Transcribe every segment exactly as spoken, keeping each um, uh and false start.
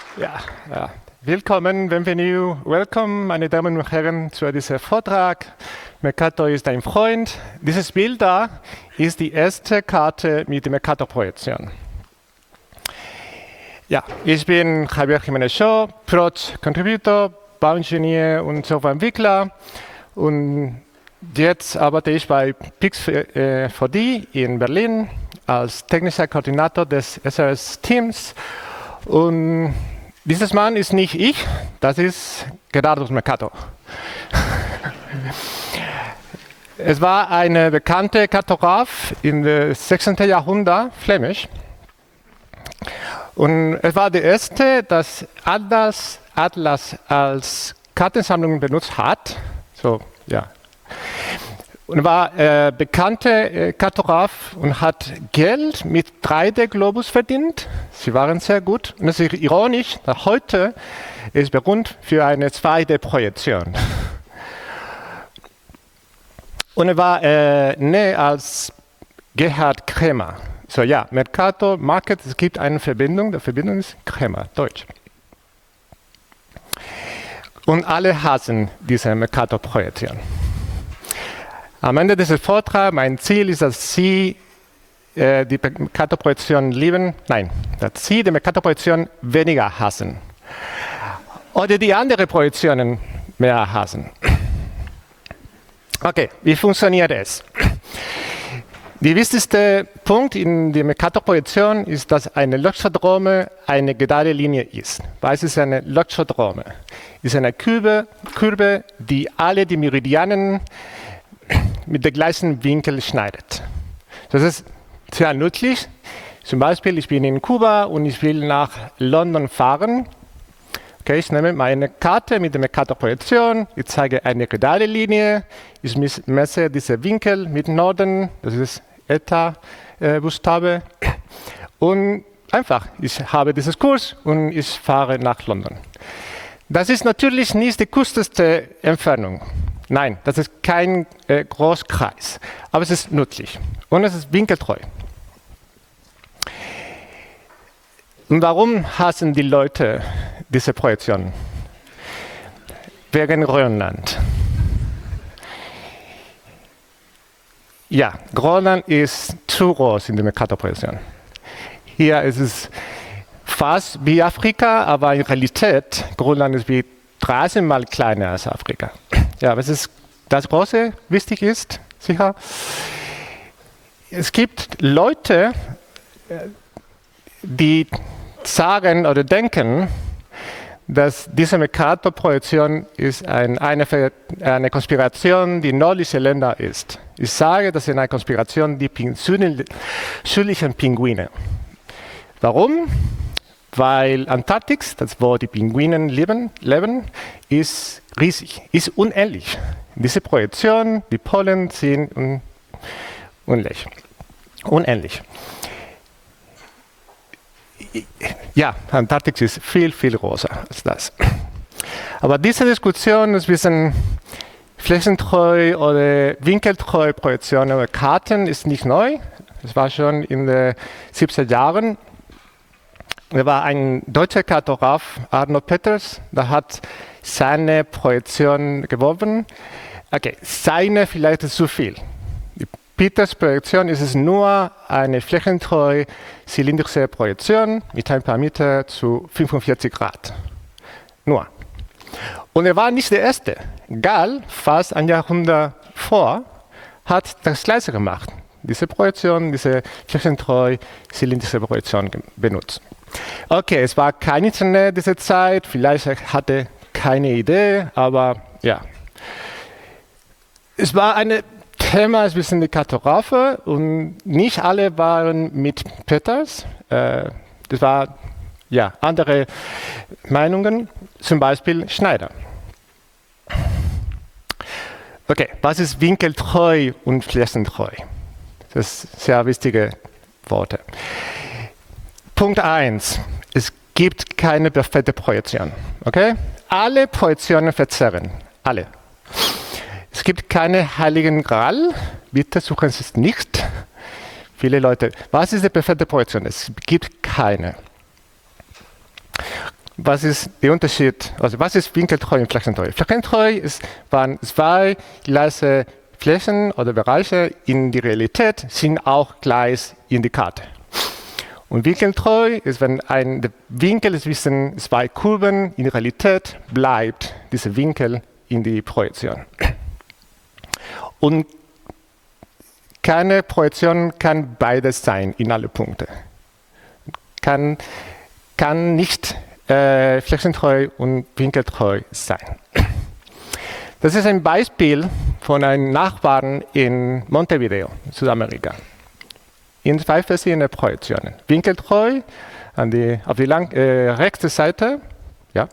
Ja, ja. Willkommen, bienvenue, welcome, meine Damen und Herren, zu diesem Vortrag. Mercator ist ein Freund. Dieses Bild da ist die erste Karte mit der Mercator-Projektion. Ja, ich bin Javier Jiménez Shaw, Project Contributor, Bauingenieur und Softwareentwickler. Und jetzt arbeite ich bei Pix vier D in Berlin als technischer Koordinator des S R S-Teams. Und dieses Mann ist nicht ich, das ist Gerardo Mercator. Es war ein bekannter Kartograf im sechzehnten Jahrhundert, flämisch. Und es war der erste, das Atlas, Atlas als Kartensammlung benutzt hat. So, ja. Und war äh, bekannter äh, Kartograf und hat Geld mit drei D Globus verdient. Sie waren sehr gut. Und es ist ironisch, dass heute ist berühmt für eine zwei D Projektion. Und er war äh, näher als Gerhard Krämer. So ja, Mercator, Market, es gibt eine Verbindung. Die Verbindung ist Krämer, Deutsch. Und alle hassen diese Mercator-Projektion. Am Ende dieses Vortrags, mein Ziel ist, dass Sie äh, die Mercator-Projektion lieben. Nein, dass Sie die Mercator-Projektion weniger hassen. Oder die anderen Projektionen mehr hassen. Okay, wie funktioniert es? Der wichtigste Punkt in der Mercator-Projektion ist, dass eine Leuchtstrodrome eine gerade Linie ist. Was ist eine Leuchtstrodrome? Es ist eine Kurve, Kurve, die alle die Meridianen mit dem gleichen Winkel schneidet. Das ist sehr nützlich. Zum Beispiel, ich bin in Kuba und ich will nach London fahren. Okay, ich nehme meine Karte mit der Mercator-Projektion. Ich zeige eine gerade Linie. Ich messe diesen Winkel mit Norden. Das ist Eta-Buchstabe. Und einfach, ich habe dieses Kurs und ich fahre nach London. Das ist natürlich nicht die kürzeste Entfernung. Nein, das ist kein äh, Großkreis, aber es ist nützlich und es ist winkeltreu. Und warum hassen die Leute diese Projektion? Wegen Grönland. Ja, Grönland ist zu groß in der Mercator-Projektion. Hier ist es fast wie Afrika, aber in Realität, Grönland ist wie dreißig Mal kleiner als Afrika. Ja, was ist das Große wichtig ist, sicher. Es gibt Leute, die sagen oder denken, dass diese Mercator-Projektion ist ein, eine, eine Konspiration, die nördliche Länder ist. Ich sage, das ist eine Konspiration, die südlichen Pinguine. Warum? Weil Antarktis, das wo die Pinguine leben, leben, ist riesig, ist unendlich. Diese Projektion, die Polen sind un unendlich. unendlich. Ja, Antarktis ist viel, viel größer als das. Aber diese Diskussion ist ein bisschen flächentreu oder winkeltreu Projektion oder Karten ist nicht neu. Das war schon in den siebziger Jahren. Er war ein deutscher Kartograf, Arno Peters, der hat seine Projektion geworfen. Okay, seine vielleicht ist zu viel. Die Peters Projektion ist es nur eine flächentreue zylindrische Projektion mit einem Parameter zu fünfundvierzig Grad. Nur. Und er war nicht der Erste. Gall, fast ein Jahrhundert vor, hat das Gleiche gemacht. Diese Projektion, diese flächentreue zylindrische Projektion benutzt. Okay, es war kein Internet diese Zeit, vielleicht hatte keine Idee, aber ja. Es war ein Thema, ein bisschen die Kartografen und nicht alle waren mit Peters. Äh, das waren ja, andere Meinungen, zum Beispiel Schneider. Okay, was ist winkeltreu und flächentreu? Das sind sehr wichtige Worte. Punkt eins. Es gibt keine perfekte Projektion. Okay? Alle Projektionen verzerren. Alle. Es gibt keine heiligen Gral. Bitte suchen Sie es nicht. Viele Leute. Was ist die perfekte Projektion? Es gibt keine. was ist der Unterschied, also was ist winkeltreu und flächentreu? Flächentreu ist, waren zwei gleiche Flächen oder Bereiche in die Realität, sind auch gleich in die Karte. Und winkeltreu ist, wenn ein der Winkel zwischen zwei Kurven in der Realität bleibt, dieser Winkel in die Projektion. Und keine Projektion kann beides sein in alle Punkte. Kann, kann nicht äh, flächentreu und winkeltreu sein. Das ist ein Beispiel von einem Nachbarn in Montevideo, Südamerika. In zwei verschiedene Projektionen. Winkeltreu an die, auf die lang, äh, rechte Seite. Ja.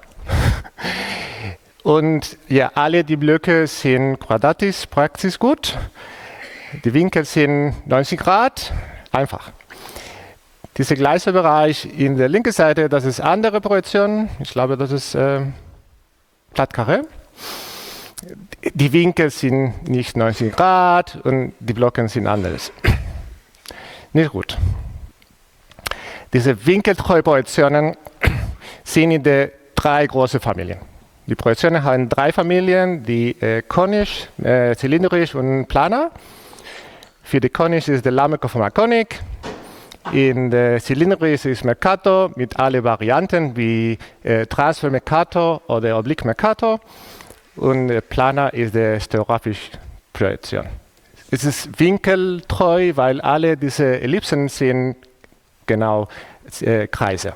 Und ja, alle die Blöcke sind quadratisch, praktisch gut. Die Winkel sind neunzig Grad, einfach. Dieser gleiche Bereich in der linken Seite, das ist andere Projektion. Ich glaube, das ist äh, Plattkarre. Die Winkel sind nicht neunzig Grad und die Blöcke sind anders. Nicht gut. Diese Winkeltreu-Projektionen sind in der drei großen Familien. Die Projektionen haben drei Familien, die äh, konisch, äh, zylindrisch und planar. Für die konisch ist der Lameco von Marconic. In der zylindrisch ist Mercator mit allen Varianten wie äh, Transfer Mercator oder Oblique Mercator. Und äh, planar ist der stereografische Projektion. Es ist winkeltreu, weil alle diese Ellipsen sind genau äh, Kreise.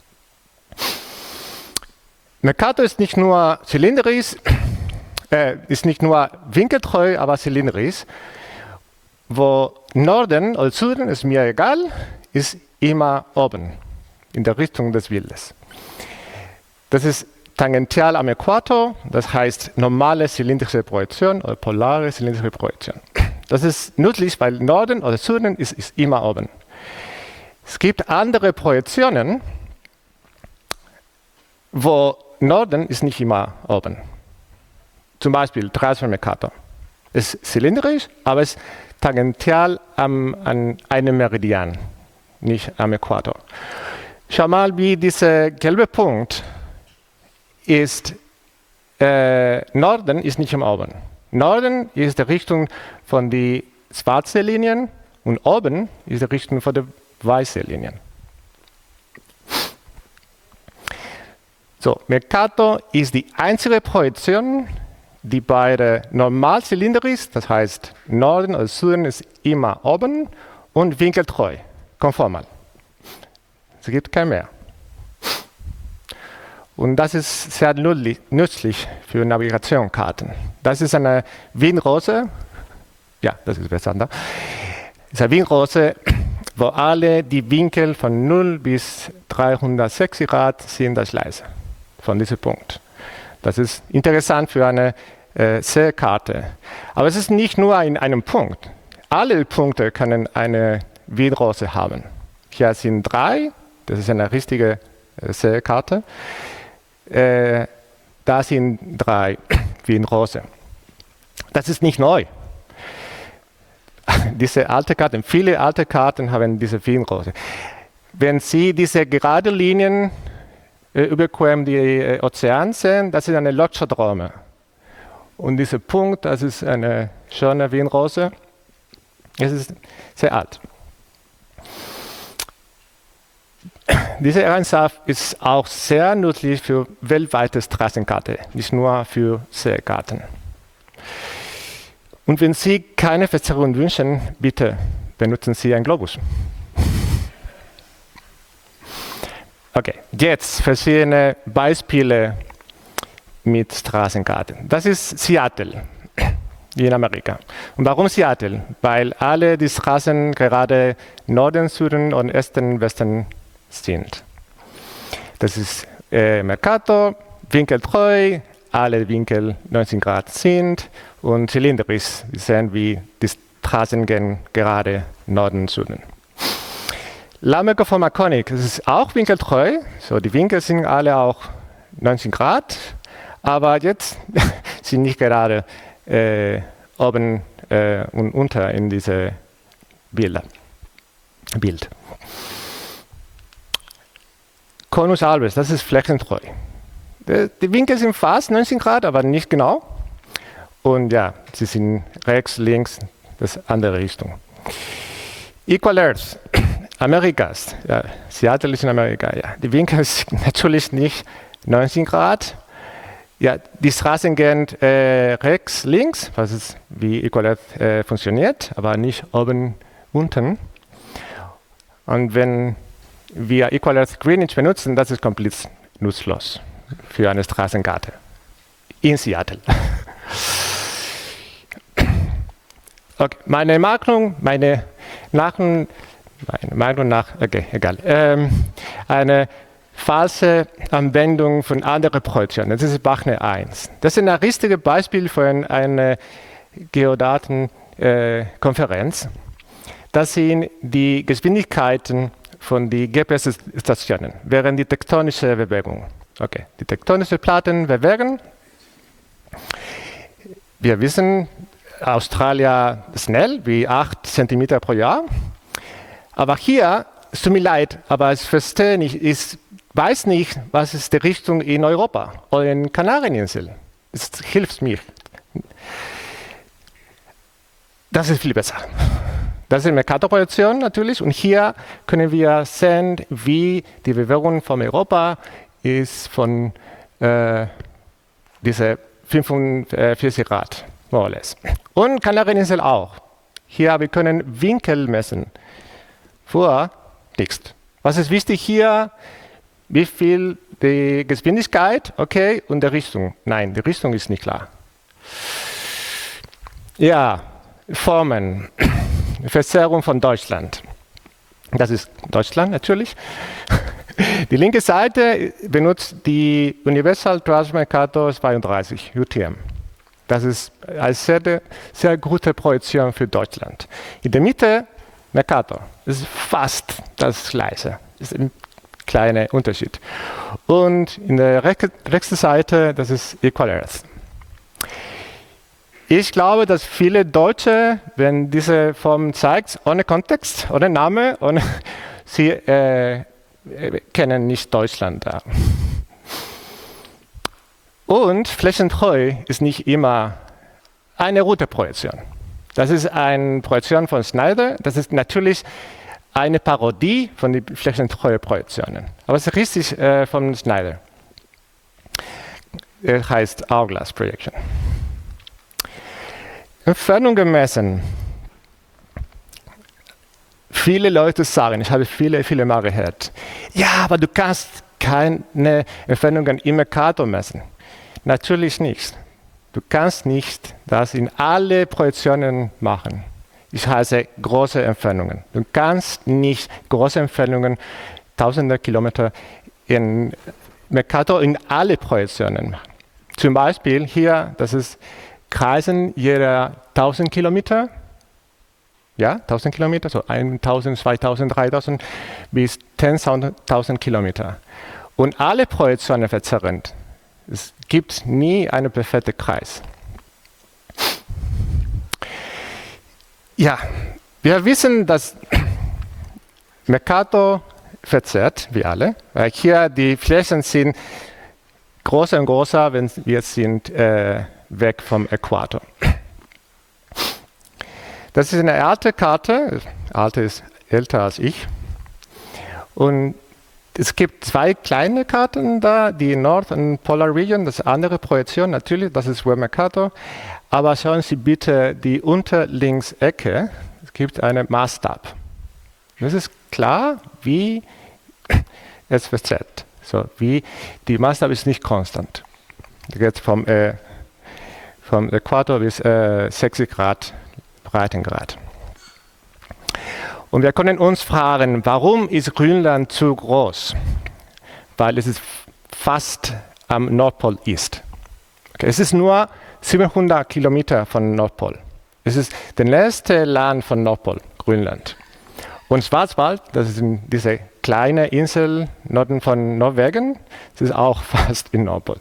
Mercator ist nicht nur zylindrisch, äh, ist nicht nur winkeltreu, aber zylindrisch. Wo Norden oder Süden ist mir egal, ist immer oben, in der Richtung des Bildes. Das ist tangential am Äquator, das heißt normale zylindrische Projektion oder polare zylindrische Projektion. Das ist nützlich, weil Norden oder Süden ist, ist immer oben. Es gibt andere Projektionen, wo Norden ist nicht immer oben. Zum Beispiel Transfer Mercator. Es ist zylindrisch, aber es ist tangential am, an einem Meridian, nicht am Äquator. Schau mal, wie dieser gelbe Punkt ist, äh, Norden ist nicht im Oben. Norden ist die Richtung von den schwarzen Linien und oben ist die Richtung von den weißen Linien. So, Mercator ist die einzige Projektion, die beide normal zylindrisch, das heißt Norden oder Süden ist immer oben und winkeltreu, konformal. Es gibt kein mehr. Und das ist sehr nützlich für Navigationskarten. Das ist eine Wienrose, ja, das ist besser, ne? Das ist eine Wienrose, wo alle die Winkel von null bis dreihundertsechzig Grad sind das gleiche, von diesem Punkt. Das ist interessant für eine äh, Seekarte. Aber es ist nicht nur in einem Punkt. Alle Punkte können eine Wienrose haben. Hier sind drei, das ist eine richtige äh, Seekarte. Äh, da sind drei Wienrose. Das ist nicht neu. Diese alte Karten, viele alte Karten haben diese Wienrose. Wenn Sie diese gerade Linien äh, überqueren die äh, Ozean sehen, das ist eine Lotschodrome. Und dieser Punkt, das ist eine schöne Wienrose. Es ist sehr alt. Diese Eigenschaft ist auch sehr nützlich für weltweite Straßenkarten, nicht nur für Seekarten. Und wenn Sie keine Verzerrung wünschen, bitte benutzen Sie einen Globus. Okay, jetzt verschiedene Beispiele mit Straßenkarten. Das ist Seattle in Amerika. Und warum Seattle? Weil alle die Straßen gerade Norden, Süden und Osten, Westen sind. Das ist äh, Mercator, winkeltreu, alle Winkel neunzig Grad sind und zylindrisch. Wir sehen, wie die Straßen gehen gerade Norden, Süden. Lameco von Marconic, das ist auch winkeltreu. So, die Winkel sind alle auch neunzig Grad, aber jetzt sind nicht gerade äh, oben äh, und unter in diese Bilder. Bild. Conus albus, das ist flächentreu. Die Winkel sind fast neunzig Grad, aber nicht genau. Und ja, sie sind rechts, links, das ist andere Richtung. Equal Earth, Amerikas, ja, Seattle ist in Amerika, ja. Die Winkel sind natürlich nicht neunzig Grad. Ja, die Straßen gehen äh, rechts, links, was ist wie Equal Earth äh, funktioniert, aber nicht oben, unten. Und wenn wir Equal Earth Greenwich benutzen, das ist komplett nutzlos für eine Straßenkarte in Seattle. Okay, meine Meinung, meine nach, meine Meinung nach, okay, egal, ähm, eine falsche Anwendung von anderen Projektionen. Das ist Bachner eins. Das ist ein richtiges Beispiel von einer Geodatenkonferenz. Das sind die Geschwindigkeiten von den G P S-Stationen während die tektonische Bewegung. Okay, die tektonischen Platten bewegen. Wir wissen, Australien schnell, wie acht Zentimeter pro Jahr. Aber hier, es tut mir leid, aber ich verstehe nicht, ich weiß nicht, was ist die Richtung in Europa oder in Kanarieninseln. Es hilft mir. Das ist viel besser. Das ist eine Mercator-Projektion natürlich und hier können wir sehen, wie die Bewegung von Europa ist von äh, diese fünfundvierzig Grad, more or less. Und Kanarieninsel auch. Hier wir können Winkel messen. Vor nichts. Was ist wichtig hier? Wie viel die Geschwindigkeit, okay, und die Richtung. Nein, die Richtung ist nicht klar. Ja, Formen. Verzerrung von Deutschland. Das ist Deutschland natürlich. Die linke Seite benutzt die Universal Truss Mercator zweiunddreißig, U T M. Das ist eine sehr, sehr gute Projektion für Deutschland. In der Mitte Mercator. Das ist fast das Gleiche. Das ist ein kleiner Unterschied. Und in der rechten Seite, das ist Equal Earth. Ich glaube, dass viele Deutsche, wenn diese Form zeigt, ohne Kontext, ohne Name, ohne, sie äh, kennen nicht Deutschland da. Und flächentreu ist nicht immer eine Routeprojektion. Das ist eine Projektion von Snyder. Das ist natürlich eine Parodie von den flächentreuen Projektionen. Aber es ist richtig äh, von Snyder. Es heißt Hourglass Projection. Entfernung gemessen. Viele Leute sagen, ich habe viele, viele Mal gehört, ja, aber du kannst keine Entfernungen im Mercator messen. Natürlich nicht. Du kannst nicht das in alle Projektionen machen. Ich heiße große Entfernungen. Du kannst nicht große Entfernungen, tausende Kilometer in Mercator in alle Projektionen machen. Zum Beispiel hier, das ist Kreisen jeder tausend Kilometer, ja, tausend Kilometer, so tausend, zweitausend, dreitausend bis zehntausend Kilometer. Und alle Projektionen verzerren. Es gibt nie einen perfekten Kreis. Ja, wir wissen, dass Mercator verzerrt, wie alle, weil hier die Flächen sind größer und größer, wenn wir sind äh, weg vom Äquator. Das ist eine alte Karte, alte ist älter als ich. Und es gibt zwei kleine Karten da, die North und Polar Region, das ist eine andere Projektion natürlich, das ist Mercator. Aber schauen Sie bitte die Unterlinksecke, es gibt einen Maßstab. Das ist klar, wie es verzerrt. So, wie die Maßstab ist nicht konstant. Da geht vom, äh, vom Äquator bis äh, sechzig Grad Breitengrad. Und wir können uns fragen, warum ist Grönland zu groß? Weil es ist fast am Nordpol ist. Okay, es ist nur siebenhundert Kilometer von Nordpol. Es ist das letzte Land von Nordpol, Grönland. Und Schwarzwald, das ist diese kleine Insel Norden von Norwegen, das ist auch fast in Nordpol.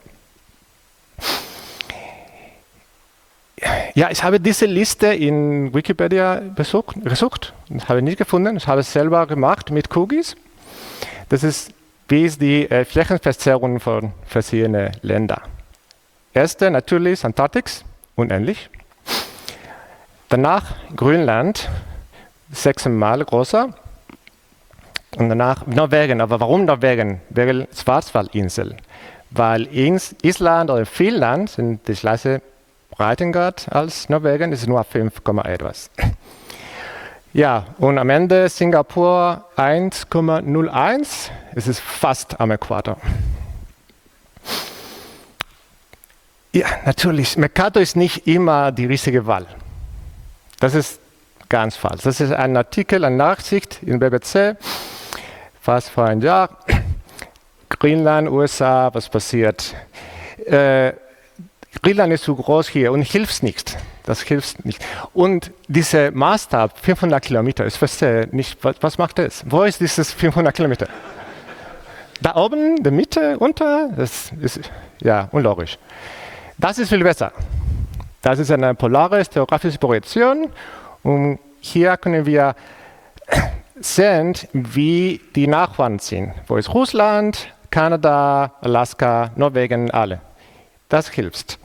Ja, ich habe diese Liste in Wikipedia besucht, gesucht. Das habe ich nicht gefunden. Ich habe es selber gemacht mit Cookies. Das ist wie ist die äh, Flächenverzerrung von verschiedenen Ländern. Erste natürlich Antarktis, unendlich. Danach Grönland, sechsmal größer. Und danach Norwegen. Aber warum Norwegen? Weil Schwarzwaldinsel. Weil Island oder Finnland sind die gleiche Breitengrad als Norwegen, das ist nur fünf, etwas. Ja, und am Ende Singapur eins Komma null eins, es ist fast am Äquator. Ja, natürlich, Mercator ist nicht immer die richtige Wahl. Das ist ganz falsch. Das ist ein Artikel, eine Nachricht in B B C, fast vor einem Jahr. Grönland, U S A, was passiert? Äh, Grönland ist zu groß hier und hilft nicht. Das hilft nicht. Und dieser Maßstab, fünfhundert Kilometer, ich verstehe nicht, was, was macht das? Wo ist dieses fünfhundert Kilometer? Da oben, in der Mitte, unter? Das ist ja unlogisch. Das ist viel besser. Das ist eine polare geografische Projektion. Und hier können wir sehen, wie die Nachbarn sind. Wo ist Russland, Kanada, Alaska, Norwegen, alle. Das hilft.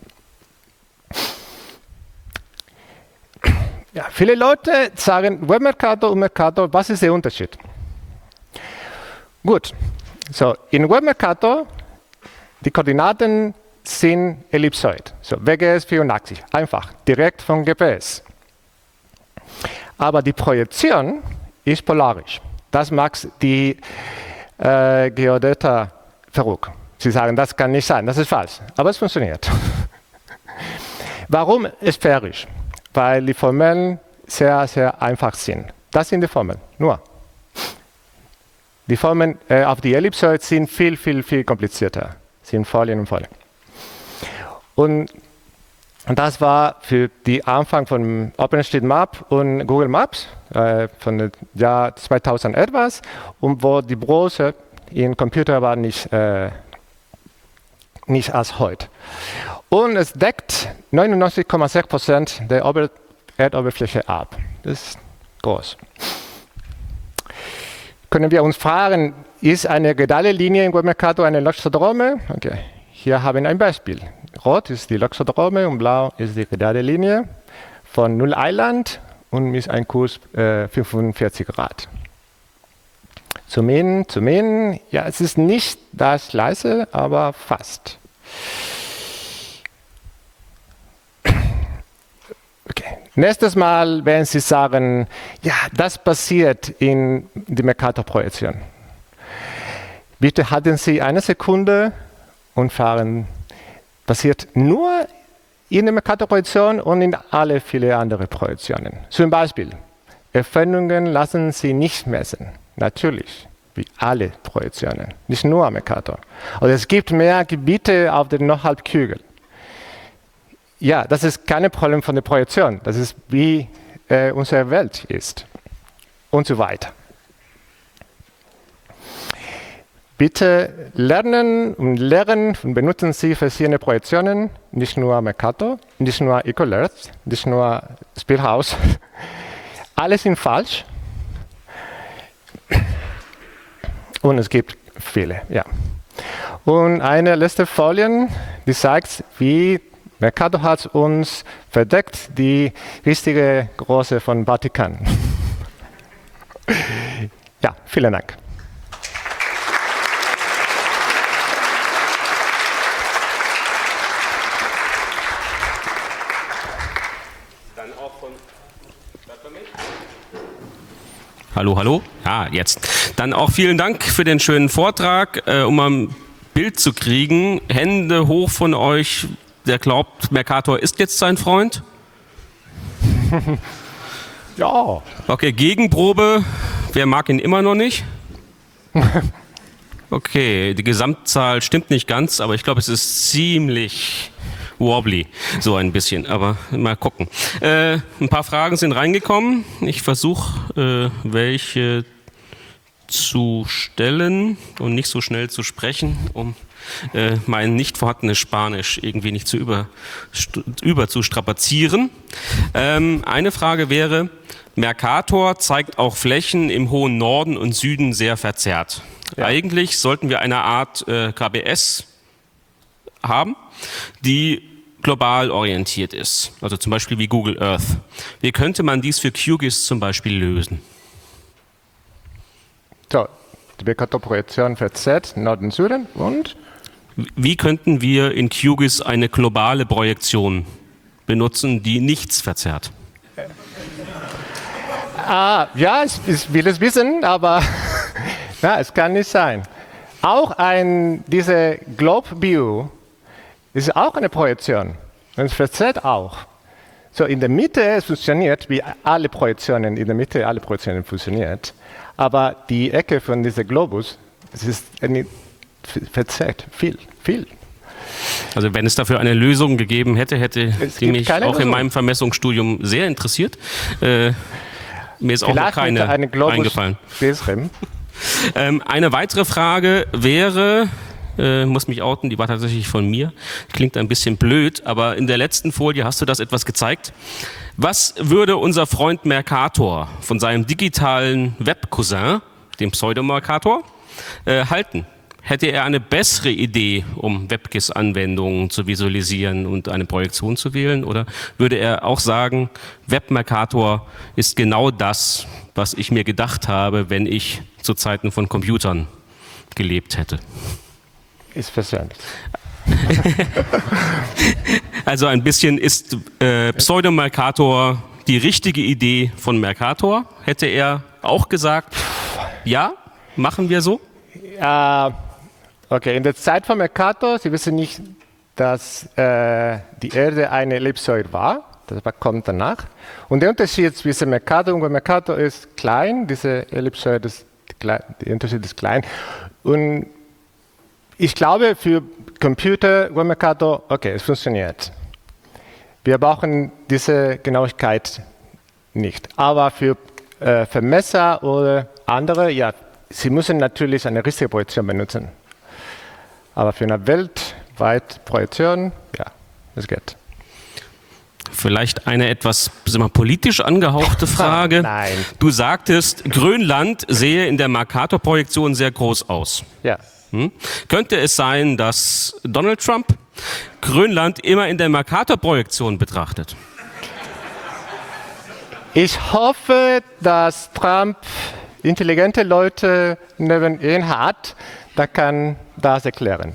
Ja, viele Leute sagen, Webmercator und Mercator, was ist der Unterschied? Gut, so in Webmercator, die Koordinaten sind Ellipsoid, so W G S vierundachtzig, einfach, direkt vom G P S. Aber die Projektion ist polarisch. Das macht die äh, Geodäter verrückt. Sie sagen, das kann nicht sein, das ist falsch, aber es funktioniert. Warum sphärisch? Weil die Formeln sehr, sehr einfach sind. Das sind die Formeln, nur. Die Formeln äh, auf die Ellipsoid sind viel, viel, viel komplizierter, sind Folien und Folien. Und das war für den Anfang von OpenStreetMap und Google Maps äh, von dem Jahr zweitausend etwas, und wo die Größe im Computer war nicht, äh, nicht als heute. Und es deckt neunundneunzig Komma sechs Prozent der Ober- Erdoberfläche ab. Das ist groß. Können wir uns fragen, ist eine gerade Linie in Webmercator eine Loxodrome? Okay, hier haben wir ein Beispiel. Rot ist die Loxodrome und blau ist die gerade Linie von Null Island und mit einem Kurs äh, fünfundvierzig Grad. Zum Innen, zum Innen, ja, es ist nicht das gleiche, aber fast. Okay. Nächstes Mal werden Sie sagen, ja, das passiert in der Mercator-Projektion. Bitte halten Sie eine Sekunde und fahren. Passiert nur in der Mercator-Projektion und in alle viele andere Projektionen. Zum Beispiel, Entfernungen lassen Sie nicht messen. Natürlich, wie alle Projektionen, nicht nur Mercator. Also es gibt mehr Gebiete auf der Nordhalbkugel. Ja, das ist kein Problem von der Projektion. Das ist, wie äh, unsere Welt ist. Und so weiter. Bitte lernen und lehren und benutzen Sie verschiedene Projektionen. Nicht nur Mercator, nicht nur EcoLearth, nicht nur Spielhaus. Alle sind falsch. Und es gibt viele, ja. Und eine letzte Folie, die zeigt, wie Mercator hat uns verdeckt die richtige Größe von Vatikan. Ja, vielen Dank. Dann auch von Hallo, hallo. Ja, jetzt. Dann auch vielen Dank für den schönen Vortrag. Äh, um ein Bild zu kriegen, Hände hoch von euch, der glaubt, Mercator ist jetzt sein Freund? Ja. Okay, Gegenprobe. Wer mag ihn immer noch nicht? Okay, die Gesamtzahl stimmt nicht ganz, aber ich glaube, es ist ziemlich wobbly, so ein bisschen, aber mal gucken. Äh, ein paar Fragen sind reingekommen. Ich versuche, äh, welche zu stellen und nicht so schnell zu sprechen, um äh, mein nicht vorhandenes Spanisch irgendwie nicht zu über, über zu strapazieren. Ähm, eine Frage wäre, Mercator zeigt auch Flächen im hohen Norden und Süden sehr verzerrt. Ja. Eigentlich sollten wir eine Art äh, K B S haben, die global orientiert ist. Also zum Beispiel wie Google Earth. Wie könnte man dies für QGIS zum Beispiel lösen? So, die Mercator-Projektion verzerrt Norden und Süden und? Wie könnten wir in QGIS eine globale Projektion benutzen, die nichts verzerrt? Ah, ja, ich, ich will es wissen, aber na, es kann nicht sein. Auch ein, diese Globe View ist auch eine Projektion und es verzerrt auch. So in der Mitte, es funktioniert, wie alle Projektionen in der Mitte, alle Projektionen funktioniert, aber die Ecke von diesem Globus, es ist eine, verzerrt, viel, viel. Also wenn es dafür eine Lösung gegeben hätte, hätte es die mich auch Lösung. in meinem Vermessungsstudium sehr interessiert. Äh, mir ist auch noch keine eine Globus eingefallen. ähm, eine weitere Frage wäre, äh, muss mich outen, die war tatsächlich von mir. Klingt ein bisschen blöd, aber in der letzten Folie hast du das etwas gezeigt. Was würde unser Freund Mercator von seinem digitalen Web-Cousin, dem Pseudo-Mercator, äh, halten? Hätte er eine bessere Idee, um WebGIS-Anwendungen zu visualisieren und eine Projektion zu wählen? Oder würde er auch sagen, Web-Mercator ist genau das, was ich mir gedacht habe, wenn ich zu Zeiten von Computern gelebt hätte? Ist versöhnt. Also ein bisschen ist äh, Pseudo-Mercator die richtige Idee von Mercator? Hätte er auch gesagt, ja, machen wir so? Äh, okay, in der Zeit von Mercator, Sie wissen nicht, dass äh, die Erde eine Ellipsoid war. Das kommt danach. Und der Unterschied zwischen Mercator und Mercator ist klein. Diese Ellipsoid ist klein, der Unterschied ist klein. Und ich glaube, für Computer, Mercator, okay, es funktioniert. Wir brauchen diese Genauigkeit nicht. Aber für äh, Vermesser oder andere, ja, Sie müssen natürlich eine richtige Projektion benutzen. Aber für eine weltweite Projektion, ja, es geht. Vielleicht eine etwas sagen wir, politisch angehauchte Frage. Nein. Du sagtest, Grönland sehe in der Mercator-Projektion sehr groß aus. Ja. Hm? Könnte es sein, dass Donald Trump Grönland immer in der Mercator-Projektion betrachtet? Ich hoffe, dass Trump intelligente Leute neben ihn hat, der kann das erklären.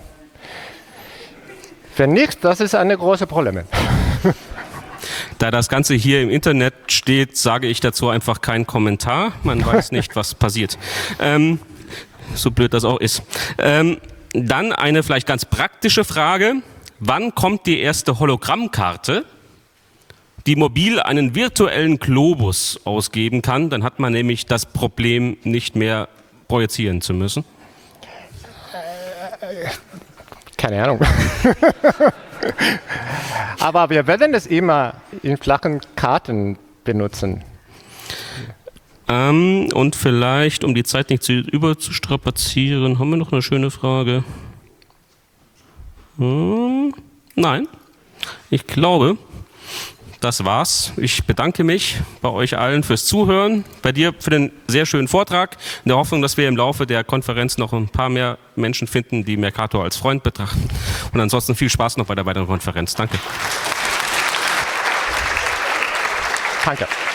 Wenn nicht, das ist ein großes Problem. Da das Ganze hier im Internet steht, sage ich dazu einfach keinen Kommentar. Man weiß nicht, was passiert. Ähm, so blöd das auch ist. Ähm, dann eine vielleicht ganz praktische Frage. Wann kommt die erste Hologrammkarte, die mobil einen virtuellen Globus ausgeben kann? Dann hat man nämlich das Problem, nicht mehr projizieren zu müssen. Keine Ahnung. Aber wir werden es immer in flachen Karten benutzen. Ähm, und vielleicht, um die Zeit nicht zu überzustrapazieren, haben wir noch eine schöne Frage. Hm, nein, ich glaube, das war's. Ich bedanke mich bei euch allen fürs Zuhören, bei dir für den sehr schönen Vortrag, in der Hoffnung, dass wir im Laufe der Konferenz noch ein paar mehr Menschen finden, die Mercator als Freund betrachten. Und ansonsten viel Spaß noch bei der weiteren Konferenz. Danke. Danke.